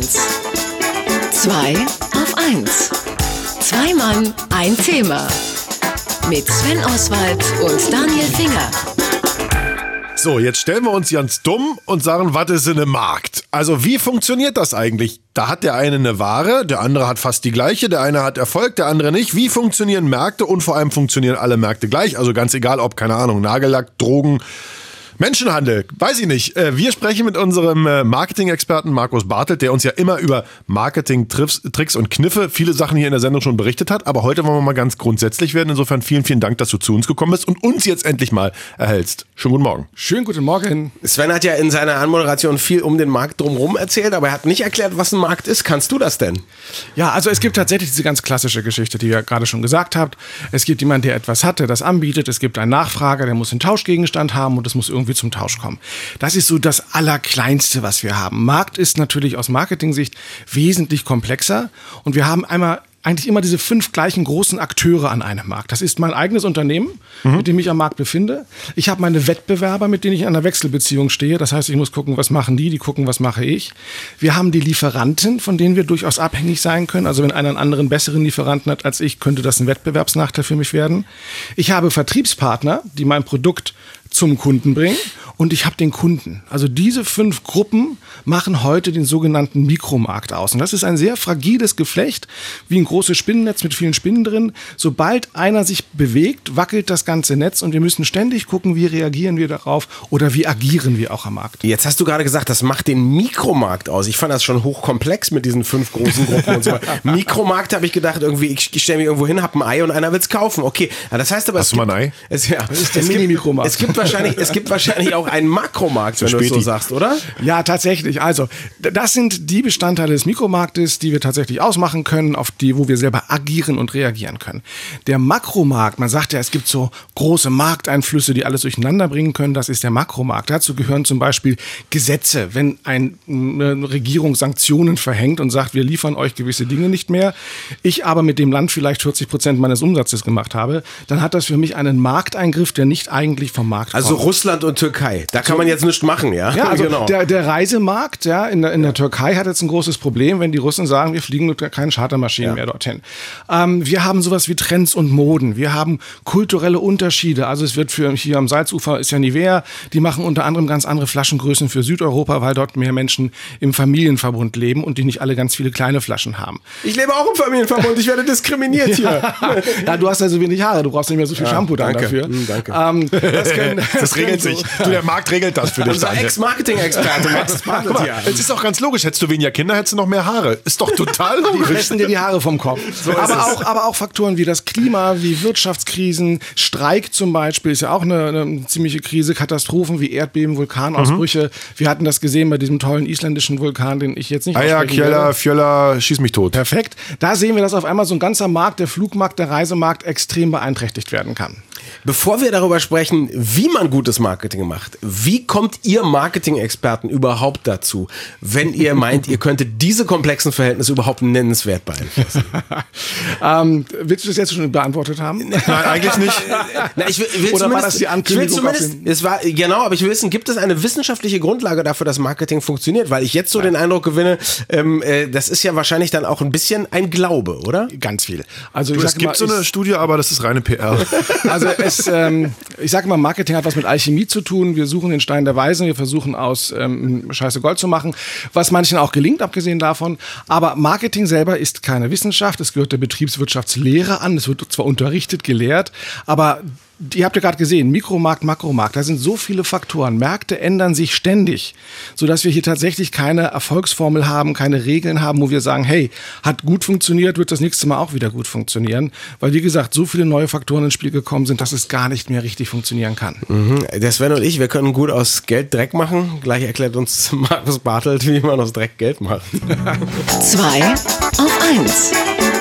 1. 2 auf 1. Zwei Mann, ein Thema. Mit Sven Oswald und Daniel Finger. So, jetzt stellen wir uns ganz dumm und sagen, was ist denn ein Markt? Also wie funktioniert das eigentlich? Da hat der eine eine Ware, der andere hat fast die gleiche, der eine hat Erfolg, der andere nicht. Wie funktionieren Märkte und vor allem funktionieren alle Märkte gleich? Also ganz egal, ob, keine Ahnung, Nagellack, Drogen, Menschenhandel, weiß ich nicht. Wir sprechen mit unserem Marketing-Experten Markus Bartelt, der uns ja immer über Marketing-Tricks und Kniffe viele Sachen hier in der Sendung schon berichtet hat. Aber heute wollen wir mal ganz grundsätzlich werden. Insofern vielen, vielen Dank, dass du zu uns gekommen bist und uns jetzt endlich mal erhältst. Schönen guten Morgen. Schönen guten Morgen. Sven hat ja in seiner Anmoderation viel um den Markt drumherum erzählt, aber er hat nicht erklärt, was ein Markt ist. Kannst du das denn? Ja, also es gibt tatsächlich diese ganz klassische Geschichte, die ihr gerade schon gesagt habt. Es gibt jemanden, der etwas hat, der das anbietet. Es gibt einen Nachfrager, der muss einen Tauschgegenstand haben und es muss irgendwie zum Tausch kommen. Das ist so das Allerkleinste, was wir haben. Markt ist natürlich aus Marketing-Sicht wesentlich komplexer und wir haben eigentlich immer diese 5 gleichen großen Akteure an einem Markt. Das ist mein eigenes Unternehmen, mit dem ich am Markt befinde. Ich habe meine Wettbewerber, mit denen ich in einer Wechselbeziehung stehe. Das heißt, ich muss gucken, was machen die gucken, was mache ich. Wir haben die Lieferanten, von denen wir durchaus abhängig sein können. Also wenn einer einen anderen, besseren Lieferanten hat als ich, könnte das ein Wettbewerbsnachteil für mich werden. Ich habe Vertriebspartner, die mein Produkt zum Kunden bringen. Und ich habe den Kunden. Also diese 5 Gruppen machen heute den sogenannten Mikromarkt aus. Und das ist ein sehr fragiles Geflecht, wie ein großes Spinnennetz mit vielen Spinnen drin. Sobald einer sich bewegt, wackelt das ganze Netz und wir müssen ständig gucken, wie reagieren wir darauf oder wie agieren wir auch am Markt. Jetzt hast du gerade gesagt, das macht den Mikromarkt aus. Ich fand das schon hochkomplex mit diesen 5 großen Gruppen und so. Mikromarkt habe ich gedacht, irgendwie, ich stelle mich irgendwo hin, habe ein Ei und einer will es kaufen. Okay, das heißt aber... Hast du mal ein Ei? Das ist der Mini-Mikromarkt. Es gibt wahrscheinlich auch einen Makromarkt, wenn du es so sagst, oder? Ja, tatsächlich. Also, das sind die Bestandteile des Mikromarktes, die wir tatsächlich ausmachen können, wo wir selber agieren und reagieren können. Der Makromarkt, man sagt ja, es gibt so große Markteinflüsse, die alles durcheinander bringen können, das ist der Makromarkt. Dazu gehören zum Beispiel Gesetze. Wenn eine Regierung Sanktionen verhängt und sagt, wir liefern euch gewisse Dinge nicht mehr, ich aber mit dem Land vielleicht 40% meines Umsatzes gemacht habe, dann hat das für mich einen Markteingriff, der nicht eigentlich vom Markt kommt. Also Russland und Türkei, da kann man jetzt nichts machen, ja? Ja, also genau. der Reisemarkt in der Türkei hat jetzt ein großes Problem, wenn die Russen sagen, wir fliegen mit keinen Chartermaschinen mehr dorthin. Wir haben sowas wie Trends und Moden. Wir haben kulturelle Unterschiede. Also es wird hier am Salzufer ist ja Nivea, die machen unter anderem ganz andere Flaschengrößen für Südeuropa, weil dort mehr Menschen im Familienverbund leben und die nicht alle ganz viele kleine Flaschen haben. Ich lebe auch im Familienverbund, ich werde diskriminiert hier. Ja, du hast ja so wenig Haare, du brauchst nicht mehr so viel Shampoo dafür. Danke. Das regelt sich. Du, der Markt regelt das für dich. Unser Ex-Marketing-Experte Markus Bartelt hier. Es ist auch ganz logisch. Hättest du weniger Kinder, hättest du noch mehr Haare. Ist doch total logisch. Die richten dir die Haare vom Kopf. Aber auch Faktoren wie das Klima, wie Wirtschaftskrisen, Streik zum Beispiel ist ja auch eine ziemliche Krise, Katastrophen wie Erdbeben, Vulkanausbrüche. Wir hatten das gesehen bei diesem tollen isländischen Vulkan, den ich jetzt nicht aussprechen werde. Fjöller, schieß mich tot. Perfekt. Da sehen wir, dass auf einmal so ein ganzer Markt, der Flugmarkt, der Reisemarkt extrem beeinträchtigt werden kann. Bevor wir darüber sprechen, wie man gutes Marketing macht, wie kommt ihr Marketing-Experten überhaupt dazu, wenn ihr meint, ihr könntet diese komplexen Verhältnisse überhaupt nennenswert beeinflussen? Willst du das jetzt schon beantwortet haben? Nein, eigentlich nicht. Na, Oder war das die Ankündigung? Aber ich will wissen, gibt es eine wissenschaftliche Grundlage dafür, dass Marketing funktioniert? Weil ich jetzt so den Eindruck gewinne, das ist ja wahrscheinlich dann auch ein bisschen ein Glaube, oder? Ganz viel. Also Es gibt so eine Studie, aber das ist reine PR. Also ich sage mal, Marketing hat was mit Alchemie zu tun. Wir suchen den Stein der Weisen, wir versuchen aus Scheiße Gold zu machen, was manchen auch gelingt, abgesehen davon. Aber Marketing selber ist keine Wissenschaft, es gehört der Betriebswirtschaftslehre an, es wird zwar unterrichtet, gelehrt, aber ihr habt ja gerade gesehen, Mikromarkt, Makromarkt, da sind so viele Faktoren. Märkte ändern sich ständig, sodass wir hier tatsächlich keine Erfolgsformel haben, keine Regeln haben, wo wir sagen, hey, hat gut funktioniert, wird das nächste Mal auch wieder gut funktionieren. Weil, wie gesagt, so viele neue Faktoren ins Spiel gekommen sind, dass es gar nicht mehr richtig funktionieren kann. Der Sven und ich, wir können gut aus Geld Dreck machen. Gleich erklärt uns Markus Bartelt, wie man aus Dreck Geld macht. 2 auf 1.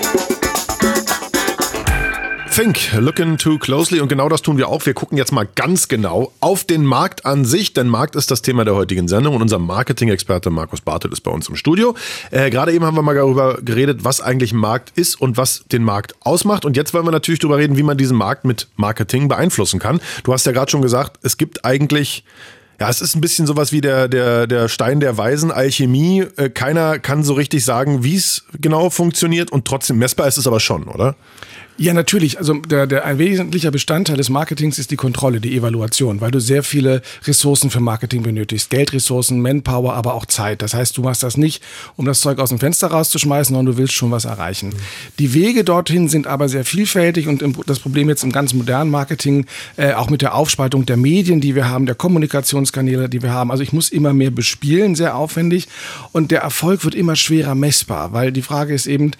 Think, looking too closely, und genau das tun wir auch. Wir gucken jetzt mal ganz genau auf den Markt an sich, denn Markt ist das Thema der heutigen Sendung und unser Marketing-Experte Markus Bartelt ist bei uns im Studio. Gerade eben haben wir mal darüber geredet, was eigentlich ein Markt ist und was den Markt ausmacht, und jetzt wollen wir natürlich darüber reden, wie man diesen Markt mit Marketing beeinflussen kann. Du hast ja gerade schon gesagt, es gibt eigentlich Ja, es ist ein bisschen sowas wie der Stein der Weisen, Alchemie. Keiner kann so richtig sagen, wie es genau funktioniert und trotzdem messbar ist es aber schon, oder? Ja, natürlich. Also ein wesentlicher Bestandteil des Marketings ist die Kontrolle, die Evaluation, weil du sehr viele Ressourcen für Marketing benötigst. Geldressourcen, Manpower, aber auch Zeit. Das heißt, du machst das nicht, um das Zeug aus dem Fenster rauszuschmeißen, sondern du willst schon was erreichen. Die Wege dorthin sind aber sehr vielfältig und das Problem jetzt im ganz modernen Marketing, auch mit der Aufspaltung der Medien, die wir haben, der Kommunikationskanäle, die wir haben. Also ich muss immer mehr bespielen, sehr aufwendig und der Erfolg wird immer schwerer messbar, weil die Frage ist eben,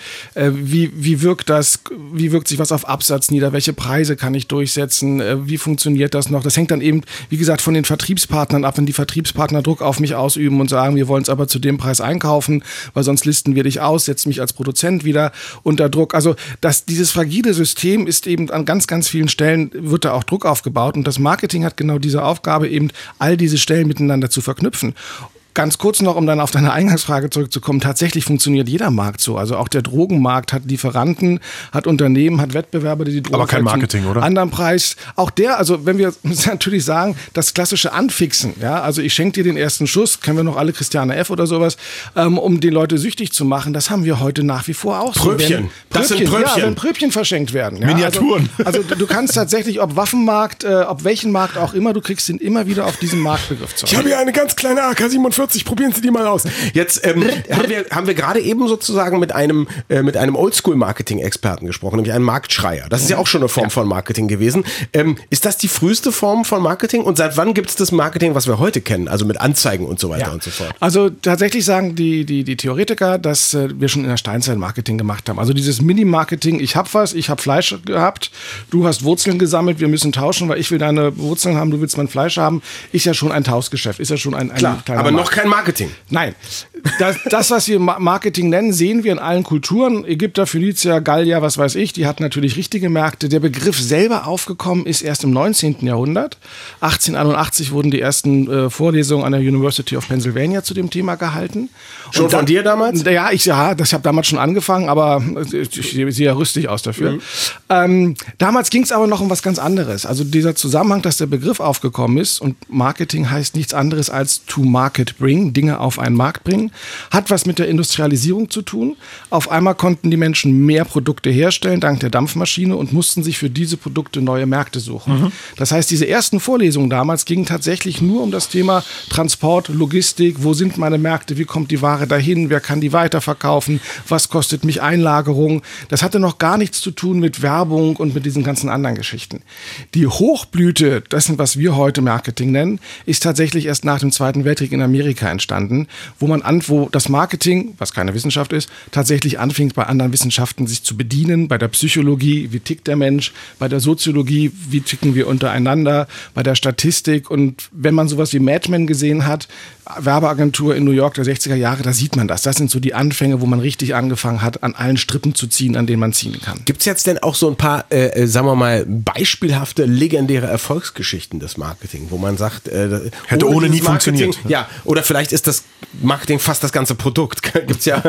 wie wirkt sich was auf Absatz nieder, welche Preise kann ich durchsetzen, wie funktioniert das noch? Das hängt dann eben, wie gesagt, von den Vertriebspartnern ab, wenn die Vertriebspartner Druck auf mich ausüben und sagen, wir wollen es aber zu dem Preis einkaufen, weil sonst listen wir dich aus, setzt mich als Produzent wieder unter Druck. Also dieses fragile System ist eben an ganz, ganz vielen Stellen, wird da auch Druck aufgebaut und das Marketing hat genau diese Aufgabe, eben all diese Stellen miteinander zu verknüpfen. Ganz kurz noch, um dann auf deine Eingangsfrage zurückzukommen, tatsächlich funktioniert jeder Markt so. Also auch der Drogenmarkt hat Lieferanten, hat Unternehmen, hat Wettbewerber, die Drogen aber kein Marketing, oder? Anderen Preis. Auch also wenn wir natürlich sagen, das klassische Anfixen, ja, also ich schenke dir den ersten Schuss, kennen wir noch alle Christiane F. oder sowas, um die Leute süchtig zu machen, das haben wir heute nach wie vor auch. Pröbchen. Das sind Pröbchen. Ja, wenn Pröbchen verschenkt werden. Ja, Miniaturen. Also du kannst tatsächlich, ob Waffenmarkt, ob welchen Markt auch immer, du kriegst ihn immer wieder auf diesen Marktbegriff zurück. Ich habe hier eine ganz kleine AK-47, probieren Sie die mal aus. Jetzt haben wir gerade eben sozusagen mit einem Oldschool-Marketing-Experten gesprochen, nämlich einem Marktschreier. Das ist ja auch schon eine Form von Marketing gewesen. Ist das die früheste Form von Marketing? Und seit wann gibt es das Marketing, was wir heute kennen? Also mit Anzeigen und so weiter und so fort. Also tatsächlich sagen die Theoretiker, dass wir schon in der Steinzeit Marketing gemacht haben. Also dieses Mini-Marketing, ich habe Fleisch gehabt, du hast Wurzeln gesammelt, wir müssen tauschen, weil ich will deine Wurzeln haben, du willst mein Fleisch haben, ist ja schon ein Tauschgeschäft, ist ja schon ein Klar, kleiner aber Markt. noch kein Marketing. Nein, das, was wir Marketing nennen, sehen wir in allen Kulturen. Ägypter, Phönizier, Gallier, was weiß ich, die hatten natürlich richtige Märkte. Der Begriff selber aufgekommen ist erst im 19. Jahrhundert. 1881 wurden die ersten Vorlesungen an der University of Pennsylvania zu dem Thema gehalten. Schon von dir damals? Ja, ich habe damals schon angefangen, aber ich sehe ja rüstig aus dafür. Damals ging es aber noch um was ganz anderes. Also dieser Zusammenhang, dass der Begriff aufgekommen ist und Marketing heißt nichts anderes als to market bring, Dinge auf einen Markt bringen, hat was mit der Industrialisierung zu tun. Auf einmal konnten die Menschen mehr Produkte herstellen, dank der Dampfmaschine und mussten sich für diese Produkte neue Märkte suchen. Das heißt, diese ersten Vorlesungen damals gingen tatsächlich nur um das Thema Transport, Logistik, wo sind meine Märkte, wie kommt die Ware dahin, wer kann die weiterverkaufen, was kostet mich Einlagerung. Das hatte noch gar nichts zu tun mit Werbung und mit diesen ganzen anderen Geschichten. Die Hochblüte, das sind, was wir heute Marketing nennen, ist tatsächlich erst nach dem Zweiten Weltkrieg in Amerika entstanden, wo das Marketing, was keine Wissenschaft ist, tatsächlich anfing, bei anderen Wissenschaften sich zu bedienen, bei der Psychologie, wie tickt der Mensch, bei der Soziologie, wie ticken wir untereinander, bei der Statistik. Und wenn man sowas wie Mad Men gesehen hat, Werbeagentur in New York der 60er Jahre, da sieht man das. Das sind so die Anfänge, wo man richtig angefangen hat, an allen Strippen zu ziehen, an denen man ziehen kann. Gibt es jetzt denn auch so ein paar, sagen wir mal, beispielhafte, legendäre Erfolgsgeschichten des Marketing, wo man sagt, hätte ohne nie funktioniert. Ja, oder vielleicht ist das Marketing fast das ganze Produkt. Gibt's ja.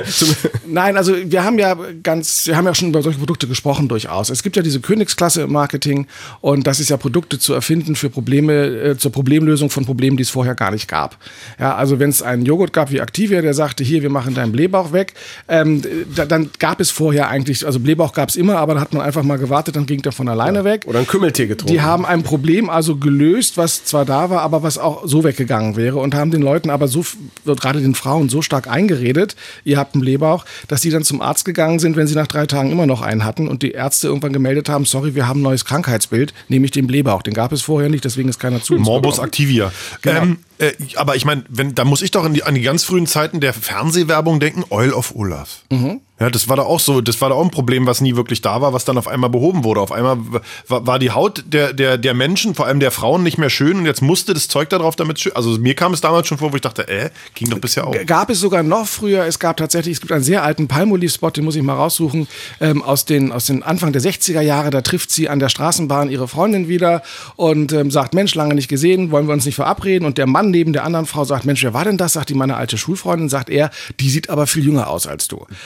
Nein, also wir haben ja schon über solche Produkte gesprochen durchaus. Es gibt ja diese Königsklasse im Marketing und das ist ja Produkte zu erfinden für Probleme, zur Problemlösung von Problemen, die es vorher gar nicht gab. Ja, also wenn es einen Joghurt gab wie Activia, der sagte, hier, wir machen deinen Blähbauch weg, dann gab es vorher eigentlich, also Blähbauch gab es immer, aber da hat man einfach mal gewartet, dann ging der von alleine weg. Oder einen Kümmeltee getrunken. Die haben ein Problem also gelöst, was zwar da war, aber was auch so weggegangen wäre und haben den Leuten aber so, gerade den Frauen, so stark eingeredet, ihr habt einen Blähbauch, dass die dann zum Arzt gegangen sind, wenn sie nach 3 Tagen immer noch einen hatten und die Ärzte irgendwann gemeldet haben, sorry, wir haben ein neues Krankheitsbild, nämlich den Blähbauch. Den gab es vorher nicht, deswegen ist keiner zu uns Morbus gekommen. Activia. Genau. Aber ich meine, da muss ich doch an die ganz frühen Zeiten der Fernsehwerbung denken, Oil of Olaf. Ja, das war da auch so, das war da auch ein Problem, was nie wirklich da war, was dann auf einmal behoben wurde. Auf einmal war die Haut der Menschen, vor allem der Frauen, nicht mehr schön und jetzt musste das Zeug da drauf damit schön. Also mir kam es damals schon vor, wo ich dachte, ging doch bisher auch. Gab es sogar noch früher, es gibt einen sehr alten Palmolive-Spot, den muss ich mal raussuchen, aus den Anfang der 60er Jahre, da trifft sie an der Straßenbahn ihre Freundin wieder und sagt, Mensch, lange nicht gesehen, wollen wir uns nicht verabreden? Und der Mann neben der anderen Frau sagt, Mensch, wer war denn das? Sagt die, meine alte Schulfreundin, sagt er, die sieht aber viel jünger aus als du. Ja,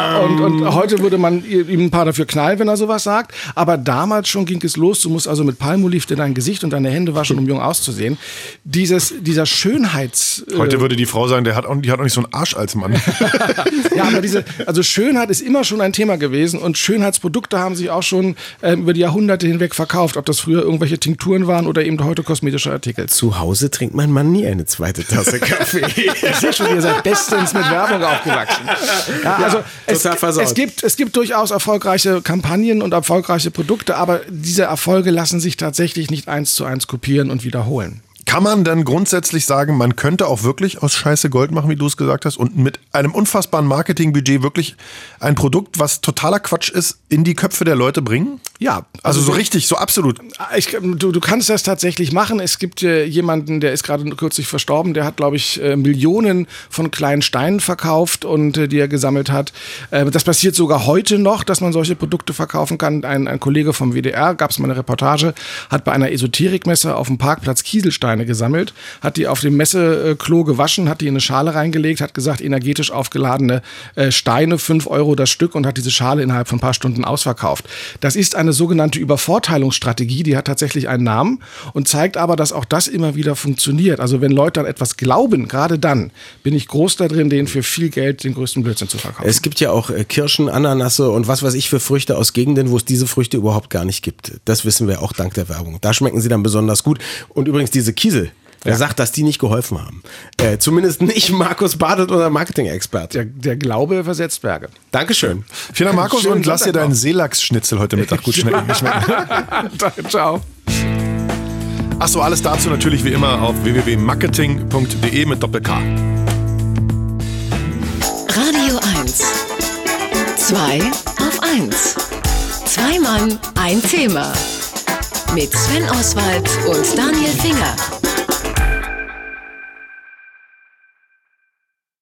Ja, und heute würde man ihm ein paar dafür knallen, wenn er sowas sagt. Aber damals schon ging es los. Du musst also mit Palmolive dir dein Gesicht und deine Hände waschen, um jung auszusehen. Dieser Schönheits... Heute würde die Frau sagen, die hat auch nicht so einen Arsch als Mann. Ja, aber Schönheit ist immer schon ein Thema gewesen und Schönheitsprodukte haben sich auch schon über die Jahrhunderte hinweg verkauft, ob das früher irgendwelche Tinkturen waren oder eben heute kosmetische Artikel. Zu Hause trinkt mein Mann nie eine zweite Tasse Kaffee. Ich sehe schon, ihr seid bestens mit Werbung aufgewachsen. Ja, also es gibt durchaus erfolgreiche Kampagnen und erfolgreiche Produkte, aber diese Erfolge lassen sich tatsächlich nicht 1:1 kopieren und wiederholen. Kann man dann grundsätzlich sagen, man könnte auch wirklich aus Scheiße Gold machen, wie du es gesagt hast, und mit einem unfassbaren Marketingbudget wirklich ein Produkt, was totaler Quatsch ist, in die Köpfe der Leute bringen? Ja. Also so richtig, so absolut. Du kannst das tatsächlich machen. Es gibt jemanden, der ist gerade kürzlich verstorben, der hat, glaube ich, Millionen von kleinen Steinen verkauft und die er gesammelt hat. Das passiert sogar heute noch, dass man solche Produkte verkaufen kann. Ein Kollege vom WDR, gab es mal eine Reportage, hat bei einer Esoterikmesse auf dem Parkplatz Kieselsteine gesammelt, hat die auf dem Messeklo gewaschen, hat die in eine Schale reingelegt, hat gesagt, energetisch aufgeladene Steine, 5 € das Stück und hat diese Schale innerhalb von ein paar Stunden ausverkauft. Das ist eine sogenannte Übervorteilungsstrategie, die hat tatsächlich einen Namen und zeigt aber, dass auch das immer wieder funktioniert. Also wenn Leute an etwas glauben, gerade dann bin ich groß da drin, denen für viel Geld den größten Blödsinn zu verkaufen. Es gibt ja auch Kirschen, Ananasse und was weiß ich für Früchte aus Gegenden, wo es diese Früchte überhaupt gar nicht gibt. Das wissen wir auch dank der Werbung. Da schmecken sie dann besonders gut. Und übrigens diese Kiesel, wer sagt, dass die nicht geholfen haben? Zumindest nicht Markus Bartelt, unser Marketing-Experte. Der Glaube versetzt Berge. Dankeschön. Vielen Dank, Markus, und lass dir deinen Seelachsschnitzel heute Mittag gut schmecken. Ciao. Achso, alles dazu natürlich wie immer auf www.marketing.de mit Doppel-K. Radio 1. 2 auf 1. 2 Mann, ein Thema. Mit Sven Oswald und Daniel Finger.